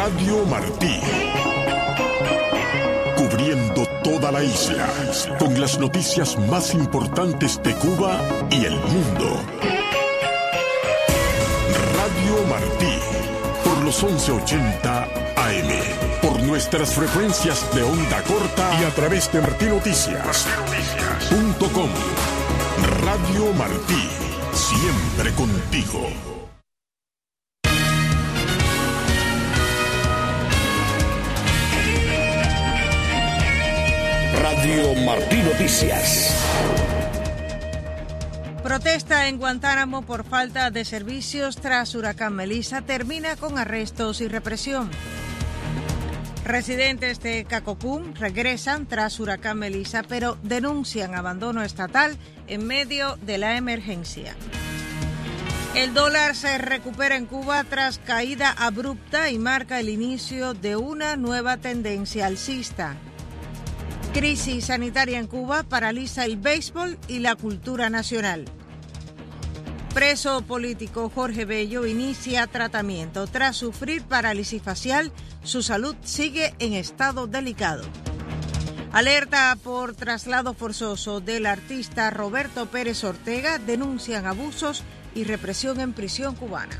Radio Martí. Cubriendo toda la isla, con las noticias más importantes de Cuba y el mundo. Radio Martí, por los 1180 AM, por nuestras frecuencias de onda corta y a través de martinoticias.com. Radio Martí, siempre contigo. Radio Martí Noticias. Protesta en Guantánamo por falta de servicios tras huracán Melissa termina con arrestos y represión. Residentes de Cacocún regresan tras huracán Melissa, pero denuncian abandono estatal en medio de la emergencia. El dólar se recupera en Cuba tras caída abrupta y marca el inicio de una nueva tendencia alcista. Crisis sanitaria en Cuba paraliza el béisbol y la cultura nacional. Preso político Jorge Bello inicia tratamiento. Tras sufrir parálisis facial, su salud sigue en estado delicado. Alerta por traslado forzoso del artista Roberto Pérez Ortega. Denuncian abusos y represión en prisión cubana.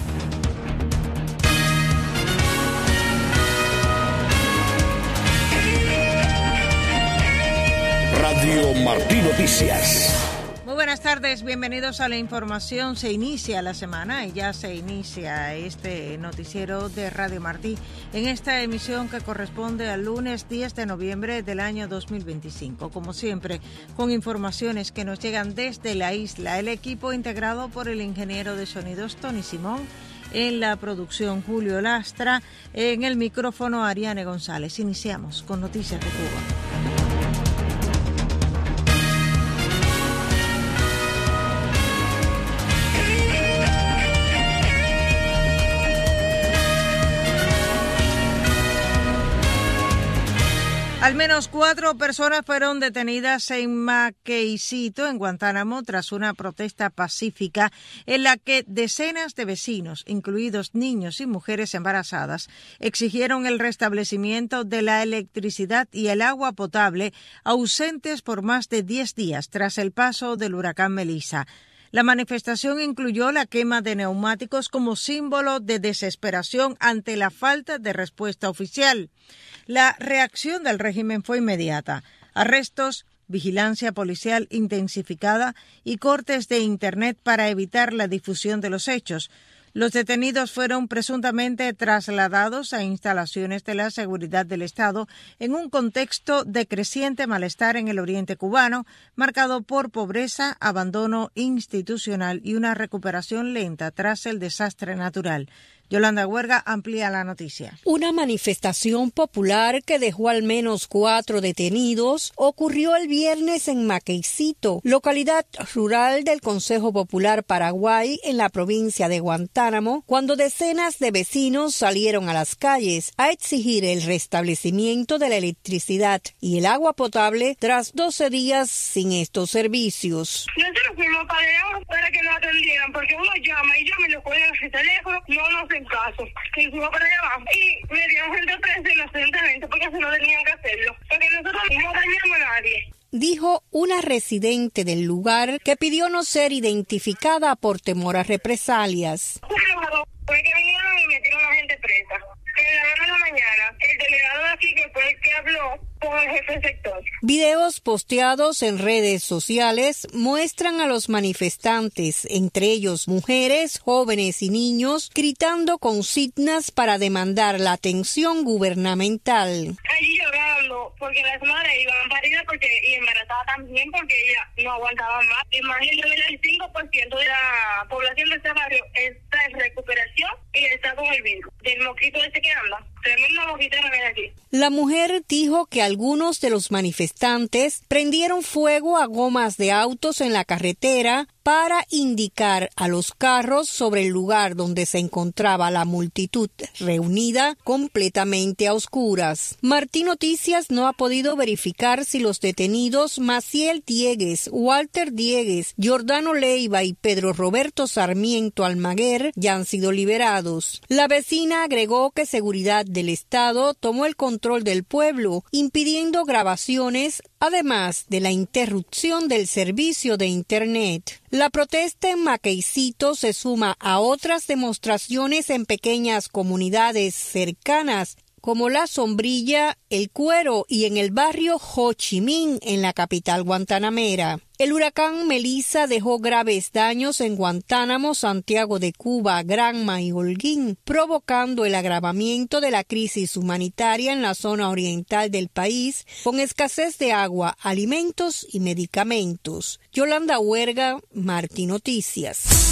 Radio Martí Noticias. Muy buenas tardes, bienvenidos a la información. Se inicia la semana y ya se inicia este noticiero de Radio Martí en esta emisión que corresponde al lunes 10 de noviembre del año 2025. Como siempre, con informaciones que nos llegan desde la isla, el equipo integrado por el ingeniero de sonidos Tony Simón, en la producción Julio Lastra, en el micrófono Ariane González. Iniciamos con noticias de Cuba. Al menos 4 personas fueron detenidas en Maqueicito, en Guantánamo, tras una protesta pacífica en la que decenas de vecinos, incluidos niños y mujeres embarazadas, exigieron el restablecimiento de la electricidad y el agua potable ausentes por más de 10 días tras el paso del huracán Melissa. La manifestación incluyó la quema de neumáticos como símbolo de desesperación ante la falta de respuesta oficial. La reacción del régimen fue inmediata. Arrestos, vigilancia policial intensificada y cortes de Internet para evitar la difusión de los hechos. Los detenidos fueron presuntamente trasladados a instalaciones de la seguridad del Estado en un contexto de creciente malestar en el oriente cubano, marcado por pobreza, abandono institucional y una recuperación lenta tras el desastre natural. Yolanda Huerga amplía la noticia. Una manifestación popular que dejó al menos 4 detenidos ocurrió el viernes en Maqueicito, localidad rural del Consejo Popular Paraguay en la provincia de Guantánamo, cuando decenas de vecinos salieron a las calles a exigir el restablecimiento de la electricidad y el agua potable tras 12 días sin estos servicios. Nosotros fuimos para que nos atendieran, porque uno llama y lo cuelgan en el teléfono, no nos hacen caso. Y fuimos para allá abajo y me dieron gente presa inocentemente porque así no tenían que hacerlo, porque nosotros no dañamos a nadie. Dijo una residente del lugar que pidió no ser identificada por temor a represalias. Fue que vinieron y metieron a la gente presa. En la hora de la mañana, el delegado de aquí, que fue el que habló con el jefe del sector. Videos posteados en redes sociales muestran a los manifestantes, entre ellos mujeres, jóvenes y niños, gritando consignas para demandar la atención gubernamental. Allí llorando, porque las madres iban paridas y embarazadas también, porque ellas no aguantaban más. Y más del 95% de la población de este barrio está en recuperación y está con el virus. Del mosquito ese que anda. Tremenda mosquito no viene aquí. La mujer dijo que algunos de los manifestantes prendieron fuego a gomas de autos en la carretera para indicar a los carros sobre el lugar donde se encontraba la multitud reunida completamente a oscuras. Martí Noticias no ha podido verificar si los detenidos Maciel Diegues, Walter Diegues, Giordano Leiva y Pedro Roberto Sarmiento Almaguer ya han sido liberados. La vecina agregó que Seguridad del Estado tomó el control del pueblo, impidiendo grabaciones, además de la interrupción del servicio de Internet. La protesta en Maqueicito se suma a otras demostraciones en pequeñas comunidades cercanas, como La Sombrilla, El Cuero y en el barrio Ho Chi Minh, en la capital guantanamera. El huracán Melissa dejó graves daños en Guantánamo, Santiago de Cuba, Granma y Holguín, provocando el agravamiento de la crisis humanitaria en la zona oriental del país, con escasez de agua, alimentos y medicamentos. Yolanda Huerga, Martí Noticias.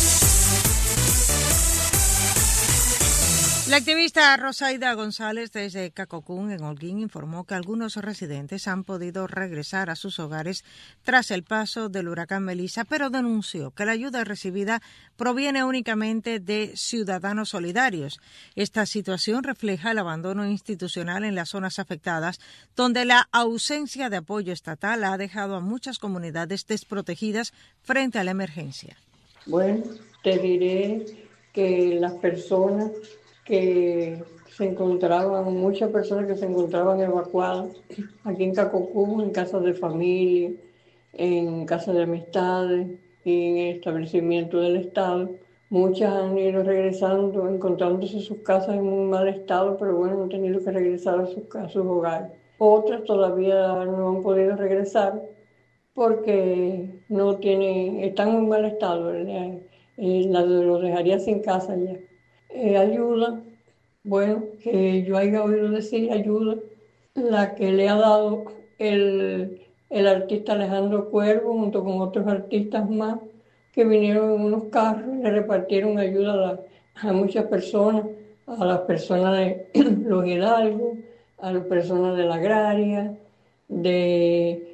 La activista Rosaida González desde Cacocún, en Holguín, informó que algunos residentes han podido regresar a sus hogares tras el paso del huracán Melissa, pero denunció que la ayuda recibida proviene únicamente de ciudadanos solidarios. Esta situación refleja el abandono institucional en las zonas afectadas, donde la ausencia de apoyo estatal ha dejado a muchas comunidades desprotegidas frente a la emergencia. Bueno, te diré que las personas que se encontraban, muchas personas que se encontraban evacuadas aquí en Cacocún, en casas de familia, en casas de amistades y en establecimientos del Estado. Muchas han ido regresando, encontrándose sus casas en un mal estado, pero bueno, han tenido que regresar a sus hogares. Otras todavía no han podido regresar porque están en un mal estado, los dejaría sin casa ya. Ayuda, bueno, que yo haya oído decir ayuda, la que le ha dado el artista Alejandro Cuervo junto con otros artistas más que vinieron en unos carros y le repartieron ayuda a muchas personas, a las personas de los Hidalgos, a las personas de la Agraria, de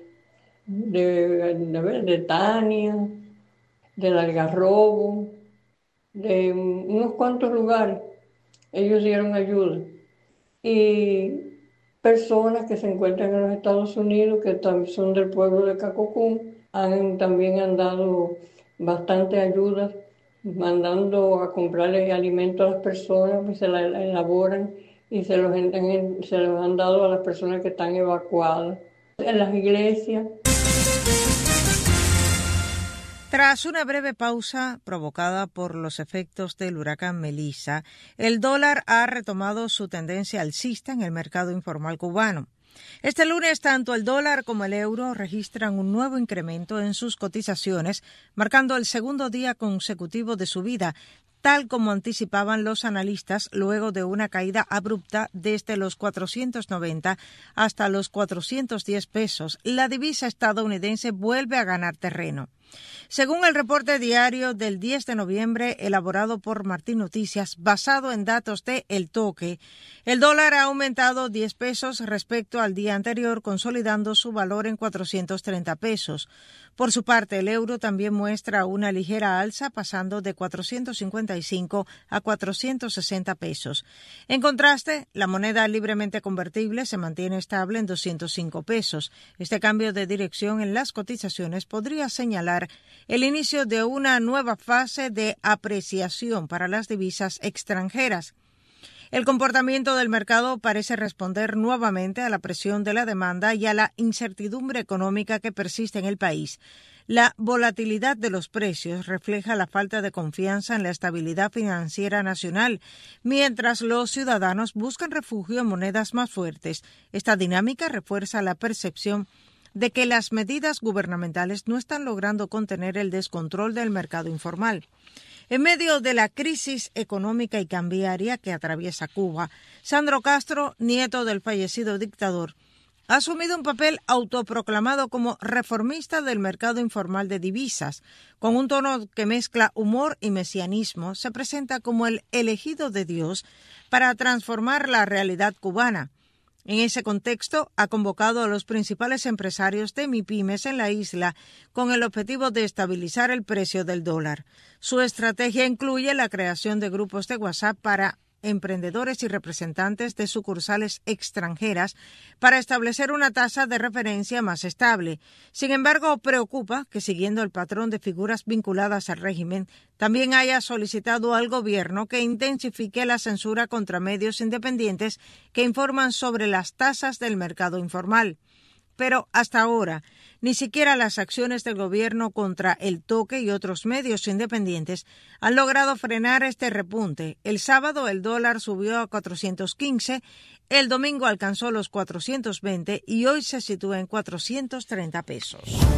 Tania, del Algarrobo, de unos cuantos lugares. Ellos dieron ayuda. Y personas que se encuentran en los Estados Unidos, que son del pueblo de Cacocún, también han dado bastante ayuda, mandando a comprarle alimentos a las personas, pues se la elaboran y se los han dado a las personas que están evacuadas. En las iglesias. Tras una breve pausa provocada por los efectos del huracán Melissa, el dólar ha retomado su tendencia alcista en el mercado informal cubano. Este lunes, tanto el dólar como el euro registran un nuevo incremento en sus cotizaciones, marcando el segundo día consecutivo de subida, tal como anticipaban los analistas luego de una caída abrupta desde los 490 hasta los 410 pesos. La divisa estadounidense vuelve a ganar terreno. Según el reporte diario del 10 de noviembre elaborado por Martí Noticias, basado en datos de El Toque, el dólar ha aumentado 10 pesos respecto al día anterior, consolidando su valor en 430 pesos. Por su parte, el euro también muestra una ligera alza, pasando de 455 a 460 pesos. En contraste, la moneda libremente convertible se mantiene estable en 205 pesos. Este cambio de dirección en las cotizaciones podría señalar el inicio de una nueva fase de apreciación para las divisas extranjeras. El comportamiento del mercado parece responder nuevamente a la presión de la demanda y a la incertidumbre económica que persiste en el país. La volatilidad de los precios refleja la falta de confianza en la estabilidad financiera nacional, mientras los ciudadanos buscan refugio en monedas más fuertes. Esta dinámica refuerza la percepción de que las medidas gubernamentales no están logrando contener el descontrol del mercado informal. En medio de la crisis económica y cambiaria que atraviesa Cuba, Sandro Castro, nieto del fallecido dictador, ha asumido un papel autoproclamado como reformista del mercado informal de divisas. Con un tono que mezcla humor y mesianismo, se presenta como el elegido de Dios para transformar la realidad cubana. En ese contexto, ha convocado a los principales empresarios de MIPYMES en la isla con el objetivo de estabilizar el precio del dólar. Su estrategia incluye la creación de grupos de WhatsApp para emprendedores y representantes de sucursales extranjeras para establecer una tasa de referencia más estable. Sin embargo, preocupa que, siguiendo el patrón de figuras vinculadas al régimen, también haya solicitado al gobierno que intensifique la censura contra medios independientes que informan sobre las tasas del mercado informal. Pero hasta ahora, ni siquiera las acciones del gobierno contra El Toque y otros medios independientes han logrado frenar este repunte. El sábado el dólar subió a 415, el domingo alcanzó los 420 y hoy se sitúa en 430 pesos.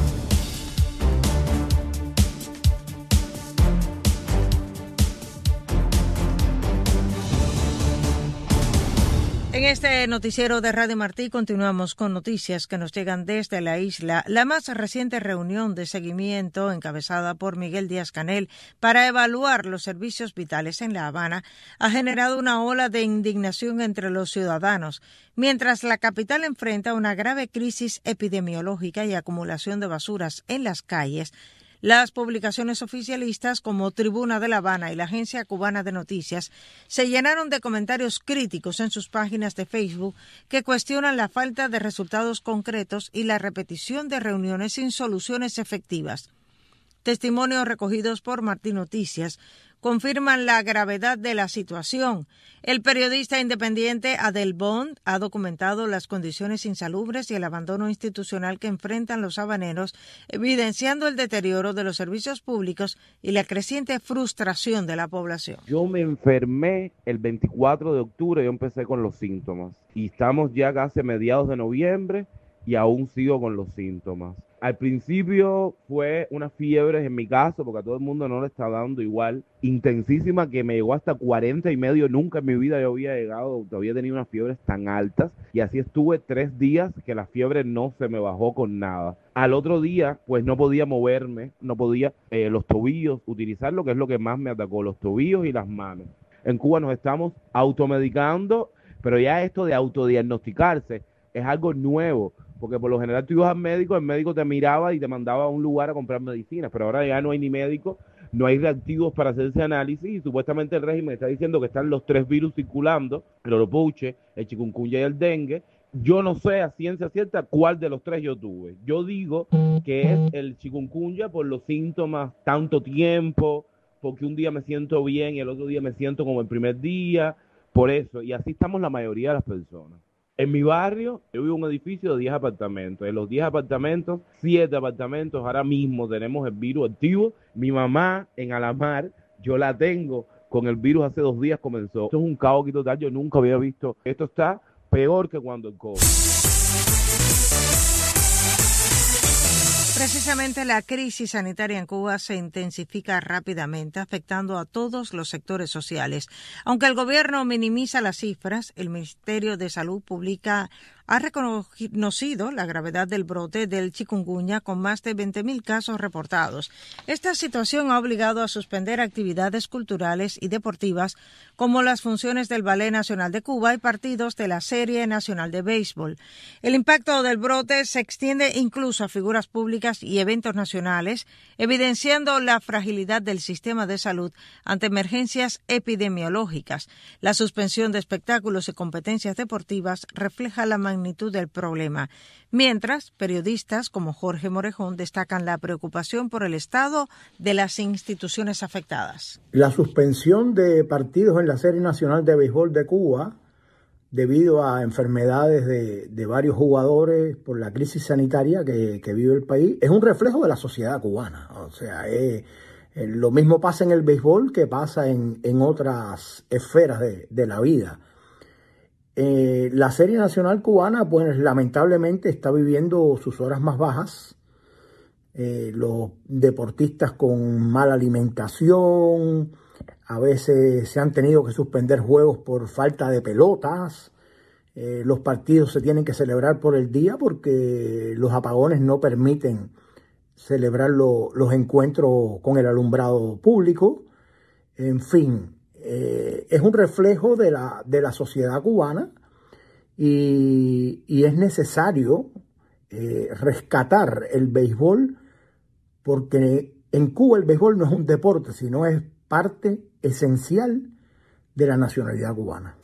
En este noticiero de Radio Martí continuamos con noticias que nos llegan desde la isla. La más reciente reunión de seguimiento encabezada por Miguel Díaz-Canel para evaluar los servicios vitales en La Habana ha generado una ola de indignación entre los ciudadanos, mientras la capital enfrenta una grave crisis epidemiológica y acumulación de basuras en las calles. Las publicaciones oficialistas como Tribuna de La Habana y la Agencia Cubana de Noticias se llenaron de comentarios críticos en sus páginas de Facebook que cuestionan la falta de resultados concretos y la repetición de reuniones sin soluciones efectivas. Testimonios recogidos por Martí Noticias confirman la gravedad de la situación. El periodista independiente Adel Bond ha documentado las condiciones insalubres y el abandono institucional que enfrentan los habaneros, evidenciando el deterioro de los servicios públicos y la creciente frustración de la población. Yo me enfermé el 24 de octubre, yo empecé con los síntomas y estamos ya casi a mediados de noviembre y aún sigo con los síntomas. Al principio fue una fiebre en mi caso, porque a todo el mundo no le está dando igual, intensísima, que me llegó hasta 40 y medio. Nunca en mi vida yo había tenido unas fiebres tan altas, y así estuve 3 días que la fiebre no se me bajó con nada. Al otro día, pues no podía moverme, no podía los tobillos, utilizar lo que es lo que más me atacó, los tobillos y las manos. En Cuba nos estamos automedicando, pero ya esto de autodiagnosticarse es algo nuevo. Porque por lo general tú ibas al médico, el médico te miraba y te mandaba a un lugar a comprar medicinas, pero ahora ya no hay ni médico, no hay reactivos para hacer ese análisis y supuestamente el régimen está diciendo que están los 3 virus circulando, el oropuche, el chikungunya y el dengue. Yo no sé a ciencia cierta cuál de los 3 yo tuve. Yo digo que es el chikungunya por los síntomas, tanto tiempo, porque un día me siento bien y el otro día me siento como el primer día, por eso, y así estamos la mayoría de las personas. En mi barrio, yo vivo en un edificio de 10 apartamentos. De los 10 apartamentos, 7 apartamentos ahora mismo tenemos el virus activo. Mi mamá en Alamar, yo la tengo con el virus hace 2 días comenzó. Esto es un caos total, yo nunca había visto. Esto está peor que cuando el COVID. Precisamente la crisis sanitaria en Cuba se intensifica rápidamente, afectando a todos los sectores sociales. Aunque el gobierno minimiza las cifras, el Ministerio de Salud Pública ha reconocido la gravedad del brote del chikungunya con más de 20.000 casos reportados. Esta situación ha obligado a suspender actividades culturales y deportivas como las funciones del Ballet Nacional de Cuba y partidos de la Serie Nacional de Béisbol. El impacto del brote se extiende incluso a figuras públicas y eventos nacionales, evidenciando la fragilidad del sistema de salud ante emergencias epidemiológicas. La suspensión de espectáculos y competencias deportivas refleja la magnitud del problema, mientras periodistas como Jorge Morejón destacan la preocupación por el estado de las instituciones afectadas. La suspensión de partidos en la Serie Nacional de Béisbol de Cuba debido a enfermedades de varios jugadores por la crisis sanitaria que vive el país es un reflejo de la sociedad cubana. O sea, lo mismo pasa en el béisbol que pasa en otras esferas de la vida. La Serie Nacional Cubana, pues lamentablemente está viviendo sus horas más bajas. Los deportistas con mala alimentación, a veces se han tenido que suspender juegos por falta de pelotas. Los partidos se tienen que celebrar por el día porque los apagones no permiten celebrar los encuentros con el alumbrado público. En fin. Es un reflejo de la sociedad cubana y es necesario rescatar el béisbol, porque en Cuba el béisbol no es un deporte, sino es parte esencial de la nacionalidad cubana.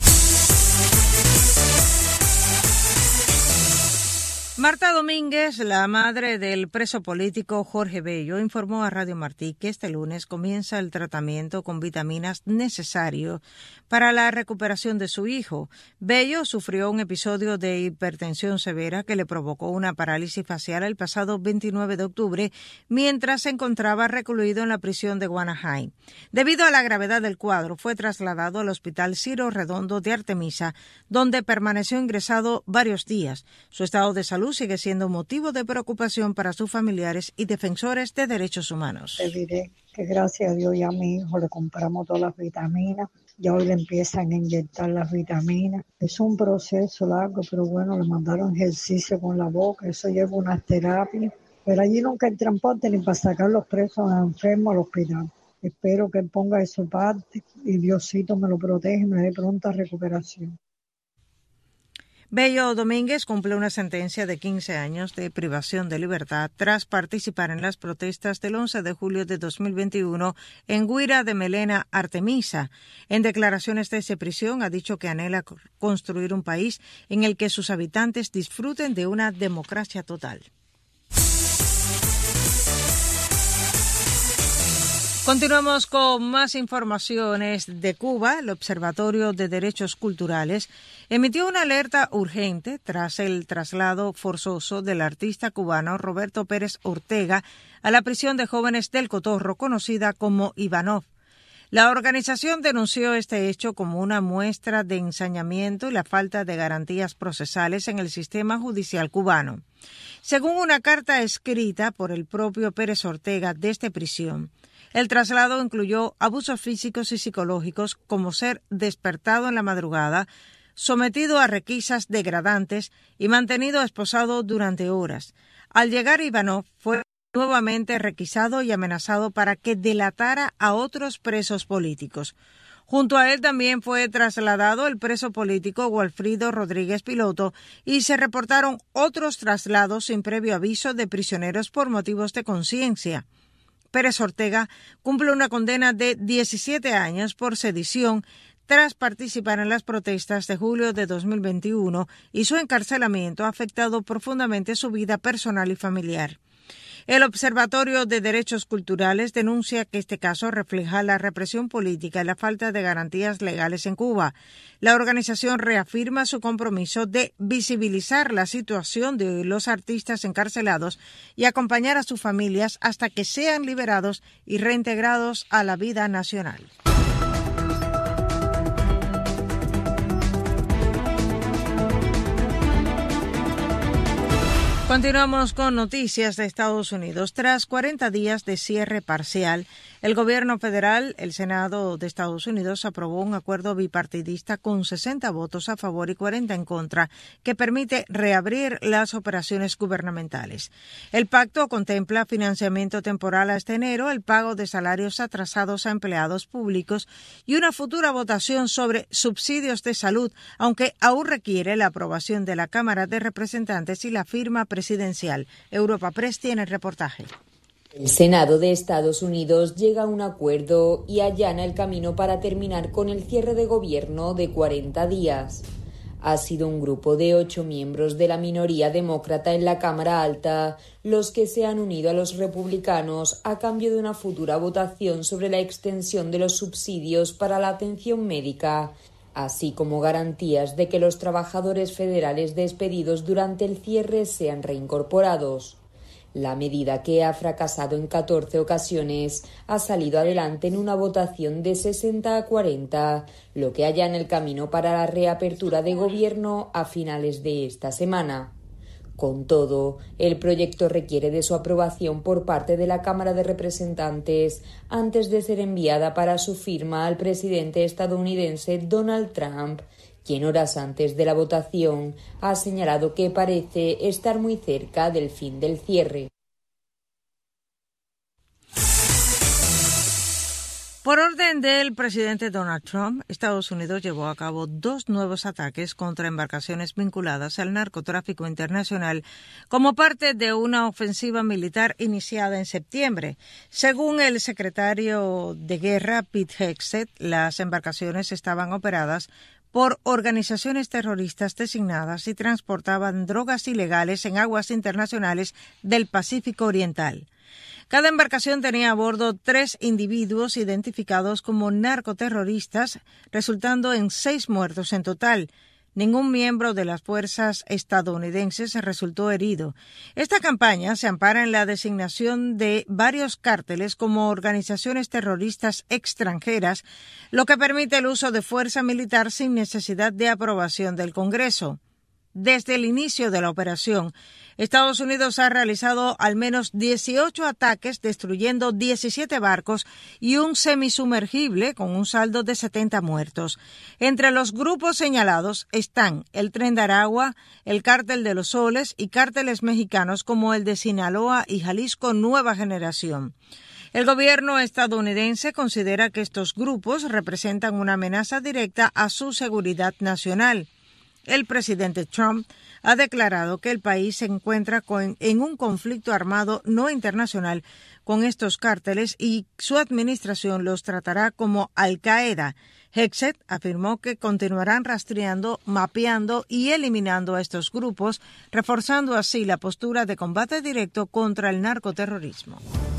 Marta Domínguez, la madre del preso político Jorge Bello, informó a Radio Martí que este lunes comienza el tratamiento con vitaminas necesario para la recuperación de su hijo. Bello sufrió un episodio de hipertensión severa que le provocó una parálisis facial el pasado 29 de octubre mientras se encontraba recluido en la prisión de Guanajay. Debido a la gravedad del cuadro, fue trasladado al Hospital Ciro Redondo de Artemisa, donde permaneció ingresado varios días. Su estado de salud sigue siendo motivo de preocupación para sus familiares y defensores de derechos humanos. Te diré que gracias a Dios ya a mi hijo le compramos todas las vitaminas, ya hoy le empiezan a inyectar las vitaminas. Es un proceso largo, pero bueno, le mandaron ejercicio con la boca, eso lleva unas terapias, pero allí nunca hay transporte ni para sacar los presos enfermos al hospital. Espero que él ponga de su parte y Diosito me lo protege y me dé pronta recuperación. Bello Domínguez cumple una sentencia de 15 años de privación de libertad tras participar en las protestas del 11 de julio de 2021 en Guira de Melena, Artemisa. En declaraciones desde prisión ha dicho que anhela construir un país en el que sus habitantes disfruten de una democracia total. Continuamos con más informaciones de Cuba. El Observatorio de Derechos Culturales emitió una alerta urgente tras el traslado forzoso del artista cubano Roberto Pérez Ortega a la prisión de jóvenes del Cotorro, conocida como Ivanov. La organización denunció este hecho como una muestra de ensañamiento y la falta de garantías procesales en el sistema judicial cubano. Según una carta escrita por el propio Pérez Ortega desde prisión, el traslado incluyó abusos físicos y psicológicos, como ser despertado en la madrugada, sometido a requisas degradantes y mantenido esposado durante horas. Al llegar Ivanov, fue nuevamente requisado y amenazado para que delatara a otros presos políticos. Junto a él también fue trasladado el preso político Walfrido Rodríguez Piloto y se reportaron otros traslados sin previo aviso de prisioneros por motivos de conciencia. Pérez Ortega cumple una condena de 17 años por sedición tras participar en las protestas de julio de 2021 y su encarcelamiento ha afectado profundamente su vida personal y familiar. El Observatorio de Derechos Culturales denuncia que este caso refleja la represión política y la falta de garantías legales en Cuba. La organización reafirma su compromiso de visibilizar la situación de los artistas encarcelados y acompañar a sus familias hasta que sean liberados y reintegrados a la vida nacional. Continuamos con noticias de Estados Unidos. Tras 40 días de cierre parcial, el gobierno federal, el Senado de Estados Unidos, aprobó un acuerdo bipartidista con 60 votos a favor y 40 en contra, que permite reabrir las operaciones gubernamentales. El pacto contempla financiamiento temporal hasta enero, el pago de salarios atrasados a empleados públicos y una futura votación sobre subsidios de salud, aunque aún requiere la aprobación de la Cámara de Representantes y la firma presidencial. Europa Press tiene el reportaje. El Senado de Estados Unidos llega a un acuerdo y allana el camino para terminar con el cierre de gobierno de 40 días. Ha sido un grupo de 8 miembros de la minoría demócrata en la Cámara Alta los que se han unido a los republicanos a cambio de una futura votación sobre la extensión de los subsidios para la atención médica, así como garantías de que los trabajadores federales despedidos durante el cierre sean reincorporados. La medida, que ha fracasado en 14 ocasiones, ha salido adelante en una votación de 60 a 40, lo que allana el camino para la reapertura de gobierno a finales de esta semana. Con todo, el proyecto requiere de su aprobación por parte de la Cámara de Representantes antes de ser enviada para su firma al presidente estadounidense Donald Trump, quien horas antes de la votación ha señalado que parece estar muy cerca del fin del cierre. Por orden del presidente Donald Trump, Estados Unidos llevó a cabo 2 nuevos ataques contra embarcaciones vinculadas al narcotráfico internacional como parte de una ofensiva militar iniciada en septiembre. Según el secretario de Guerra, Pete Hegseth, las embarcaciones estaban operadas por organizaciones terroristas designadas y transportaban drogas ilegales en aguas internacionales del Pacífico Oriental. Cada embarcación tenía a bordo 3 individuos identificados como narcoterroristas, resultando en 6 muertos en total. Ningún miembro de las fuerzas estadounidenses resultó herido. Esta campaña se ampara en la designación de varios cárteles como organizaciones terroristas extranjeras, lo que permite el uso de fuerza militar sin necesidad de aprobación del Congreso. Desde el inicio de la operación, Estados Unidos ha realizado al menos 18 ataques, destruyendo 17 barcos y un semisumergible con un saldo de 70 muertos. Entre los grupos señalados están el Tren de Aragua, el Cártel de los Soles y cárteles mexicanos como el de Sinaloa y Jalisco Nueva Generación. El gobierno estadounidense considera que estos grupos representan una amenaza directa a su seguridad nacional. El presidente Trump ha declarado que el país se encuentra en un conflicto armado no internacional con estos cárteles y su administración los tratará como Al-Qaeda. Hegseth afirmó que continuarán rastreando, mapeando y eliminando a estos grupos, reforzando así la postura de combate directo contra el narcoterrorismo.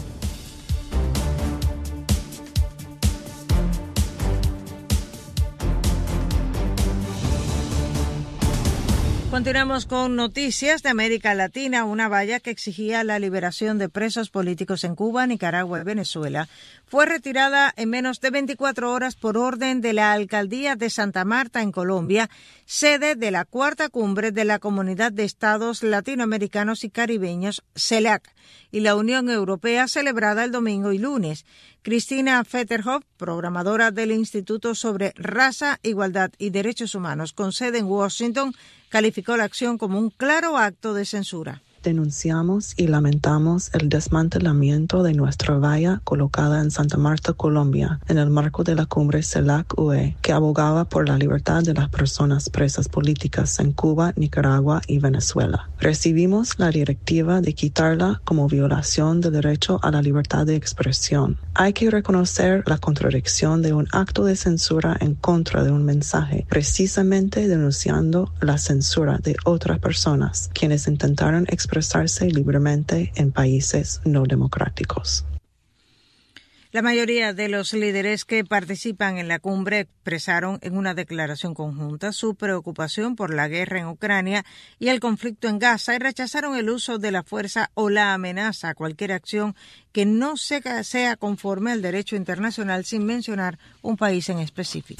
Continuamos con noticias de América Latina. Una valla que exigía la liberación de presos políticos en Cuba, Nicaragua y Venezuela fue retirada en menos de 24 horas por orden de la Alcaldía de Santa Marta, en Colombia, sede de la 4ª cumbre de la Comunidad de Estados Latinoamericanos y Caribeños, CELAC, y la Unión Europea, celebrada el domingo y lunes. Cristina Fetterhoff, programadora del Instituto sobre Raza, Igualdad y Derechos Humanos con sede en Washington, calificó la acción como un claro acto de censura. Denunciamos y lamentamos el desmantelamiento de nuestra valla colocada en Santa Marta, Colombia, en el marco de la cumbre CELAC-UE, que abogaba por la libertad de las personas presas políticas en Cuba, Nicaragua y Venezuela. Recibimos la directiva de quitarla como violación del derecho a la libertad de expresión. Hay que reconocer la contradicción de un acto de censura en contra de un mensaje, precisamente denunciando la censura de otras personas, quienes intentaron expresarse libremente en países no democráticos. La mayoría de los líderes que participan en la cumbre expresaron en una declaración conjunta su preocupación por la guerra en Ucrania y el conflicto en Gaza y rechazaron el uso de la fuerza o la amenaza a cualquier acción que no sea conforme al derecho internacional, sin mencionar un país en específico.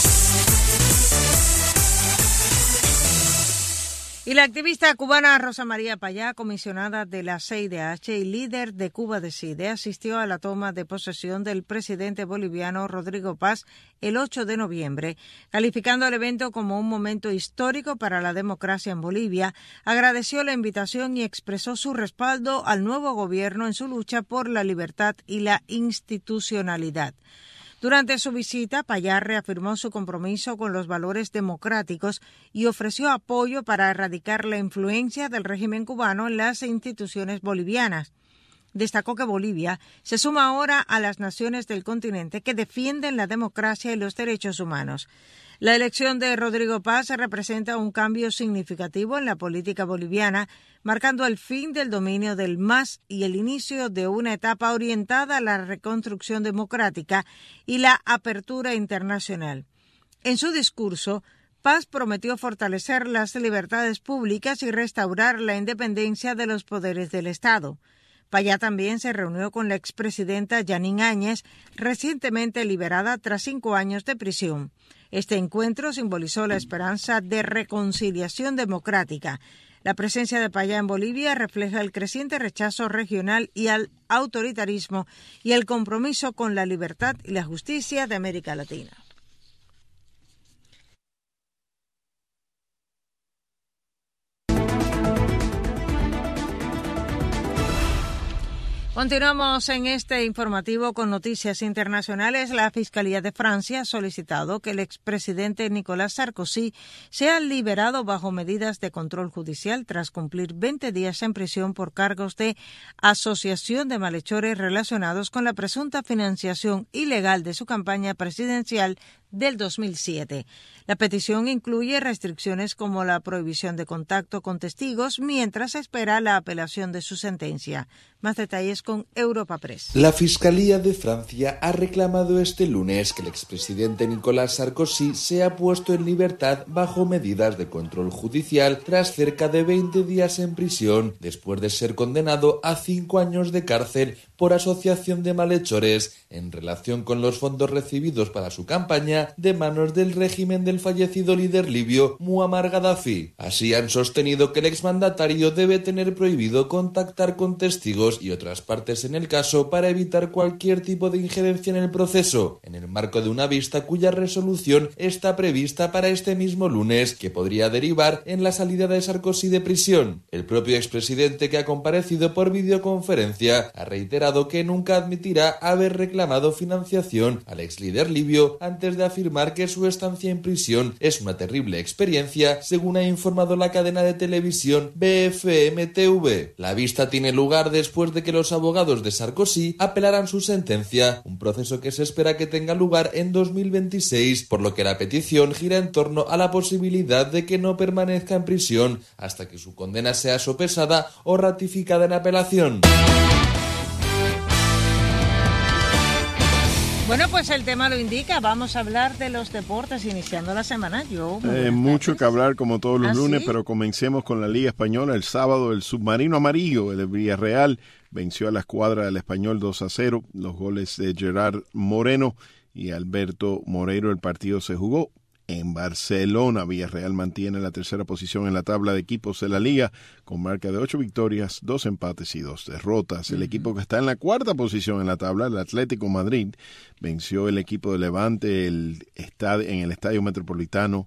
Y la activista cubana Rosa María Payá, comisionada de la CIDH y líder de Cuba Decide, asistió a la toma de posesión del presidente boliviano Rodrigo Paz el 8 de noviembre, calificando el evento como un momento histórico para la democracia en Bolivia. Agradeció la invitación y expresó su respaldo al nuevo gobierno en su lucha por la libertad y la institucionalidad. Durante su visita, Payá reafirmó su compromiso con los valores democráticos y ofreció apoyo para erradicar la influencia del régimen cubano en las instituciones bolivianas. Destacó que Bolivia se suma ahora a las naciones del continente que defienden la democracia y los derechos humanos. La elección de Rodrigo Paz representa un cambio significativo en la política boliviana, marcando el fin del dominio del MAS y el inicio de una etapa orientada a la reconstrucción democrática y la apertura internacional. En su discurso, Paz prometió fortalecer las libertades públicas y restaurar la independencia de los poderes del Estado. Payá también se reunió con la expresidenta Jeanine Áñez, recientemente liberada tras 5 años de prisión. Este encuentro simbolizó la esperanza de reconciliación democrática. La presencia de Payá en Bolivia refleja el creciente rechazo regional y al autoritarismo y el compromiso con la libertad y la justicia de América Latina. Continuamos en este informativo con noticias internacionales. La Fiscalía de Francia ha solicitado que el expresidente Nicolas Sarkozy sea liberado bajo medidas de control judicial tras cumplir 20 días en prisión por cargos de asociación de malhechores relacionados con la presunta financiación ilegal de su campaña presidencial del 2007. La petición incluye restricciones como la prohibición de contacto con testigos mientras espera la apelación de su sentencia. Más detalles con Europa Press. La Fiscalía de Francia ha reclamado este lunes que el expresidente Nicolas Sarkozy sea puesto en libertad bajo medidas de control judicial tras cerca de 20 días en prisión, después de ser condenado a 5 años de cárcel por asociación de malhechores en relación con los fondos recibidos para su campaña de manos del régimen del fallecido líder libio Muammar Gaddafi. Así han sostenido que el exmandatario debe tener prohibido contactar con testigos y otras partes en el caso para evitar cualquier tipo de injerencia en el proceso, en el marco de una vista cuya resolución está prevista para este mismo lunes, que podría derivar en la salida de Sarkozy de prisión. El propio expresidente, que ha comparecido por videoconferencia, ha reiterado que nunca admitirá haber reclamado financiación al ex líder libio antes de afirmar que su estancia en prisión es una terrible experiencia, según ha informado la cadena de televisión BFM TV. La vista tiene lugar después de que los abogados de Sarkozy apelaran su sentencia, un proceso que se espera que tenga lugar en 2026, por lo que la petición gira en torno a la posibilidad de que no permanezca en prisión hasta que su condena sea sopesada o ratificada en apelación. Bueno, pues el tema lo indica. Vamos a hablar de los deportes iniciando la semana. Mucho que hablar como todos los lunes, ¿sí? Pero comencemos con la Liga Española. El sábado el submarino amarillo, el Villarreal, venció a la escuadra del Español 2-0. Los goles de Gerard Moreno y Alberto Moreiro. El partido se jugó en Barcelona. Villarreal mantiene la tercera posición en la tabla de equipos de la Liga con marca de 8 victorias, 2 empates y 2 derrotas. El equipo que está en la cuarta posición en la tabla, el Atlético Madrid, venció el equipo de Levante en el Estadio Metropolitano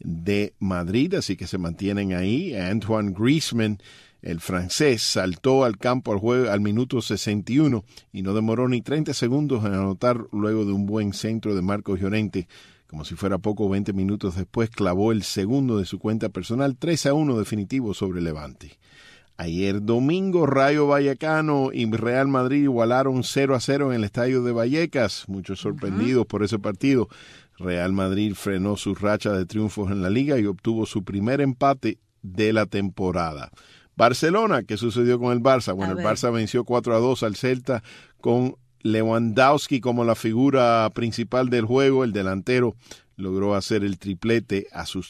de Madrid, así que se mantienen ahí. Antoine Griezmann, el francés, saltó al campo al minuto 61 y no demoró ni 30 segundos en anotar luego de un buen centro de Marcos Llorente. Como si fuera poco, 20 minutos después clavó el segundo de su cuenta personal, 3-1 definitivo sobre Levante. Ayer domingo, Rayo Vallecano y Real Madrid igualaron 0-0 en el estadio de Vallecas. Muchos sorprendidos por ese partido. Real Madrid frenó su racha de triunfos en la liga y obtuvo su primer empate de la temporada. Barcelona, ¿qué sucedió con el Barça? Bueno, el Barça venció 4-2 al Celta con Lewandowski como la figura principal del juego. El delantero logró hacer el triplete a sus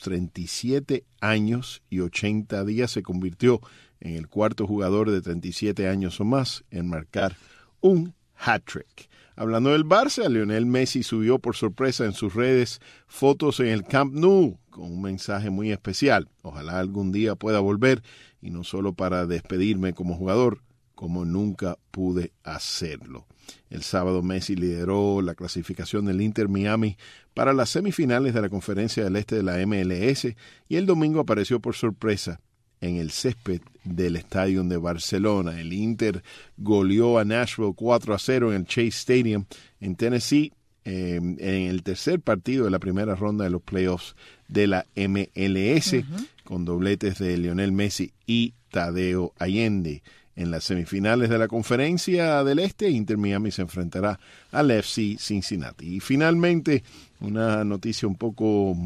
37 años y 80 días. Se convirtió en el cuarto jugador de 37 años o más en marcar un hat-trick. Hablando del Barça, Lionel Messi subió por sorpresa en sus redes fotos en el Camp Nou con un mensaje muy especial. Ojalá algún día pueda volver, y no solo para despedirme como jugador, como nunca pude hacerlo. El sábado Messi lideró la clasificación del Inter Miami para las semifinales de la Conferencia del Este de la MLS, y el domingo apareció por sorpresa en el césped del Estadio de Barcelona. El Inter goleó a Nashville 4-0 en el Chase Stadium en Tennessee en el tercer partido de la primera ronda de los playoffs de la MLS, con dobletes de Lionel Messi y Tadeo Allende. En las semifinales de la Conferencia del Este, Inter Miami se enfrentará al FC Cincinnati. Y finalmente, una noticia un poco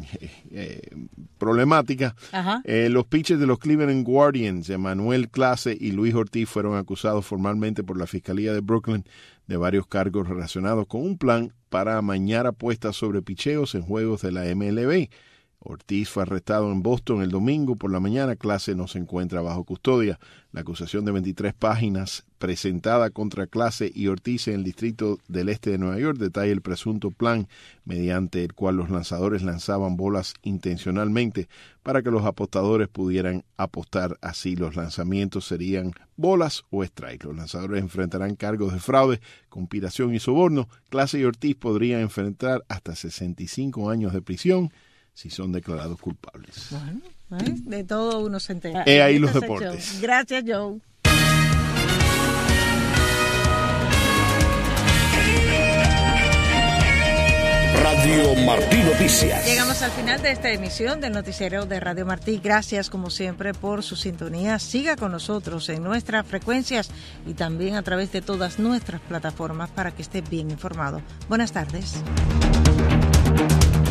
problemática. Los pitchers de los Cleveland Guardians, Emmanuel Clase y Luis Ortiz, fueron acusados formalmente por la Fiscalía de Brooklyn de varios cargos relacionados con un plan para amañar apuestas sobre picheos en juegos de la MLB. Ortiz fue arrestado en Boston el domingo por la mañana. Clase no se encuentra bajo custodia. La acusación de 23 páginas presentada contra Clase y Ortiz en el Distrito del Este de Nueva York detalla el presunto plan mediante el cual los lanzadores lanzaban bolas intencionalmente para que los apostadores pudieran apostar. Así los lanzamientos serían bolas o strikes. Los lanzadores enfrentarán cargos de fraude, conspiración y soborno. Clase y Ortiz podrían enfrentar hasta 65 años de prisión si son declarados culpables. Bueno, de todo uno se entera. Ahí los deportes. Gracias, Joe. Radio Martí Noticias. Llegamos al final de esta emisión del noticiero de Radio Martí. Gracias como siempre por su sintonía. Siga con nosotros en nuestras frecuencias y también a través de todas nuestras plataformas para que esté bien informado. Buenas tardes.